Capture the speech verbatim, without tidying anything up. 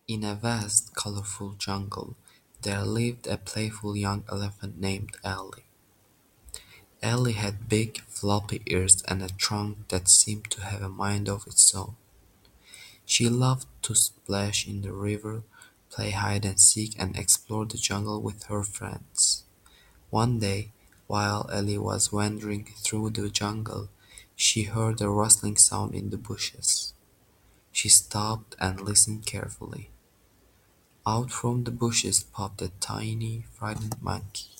In a vast, colorful jungle, there lived a playful young elephant named Ellie. Ellie had big, floppy ears and a trunk that seemed to have a mind of its own. She loved to splash in the river, play hide and seek, and explore the jungle with her friends. One day, while Ellie was wandering through the jungle, she heard a rustling sound in the bushes. She stopped and listened carefully. Out from the bushes popped a tiny, frightened monkey.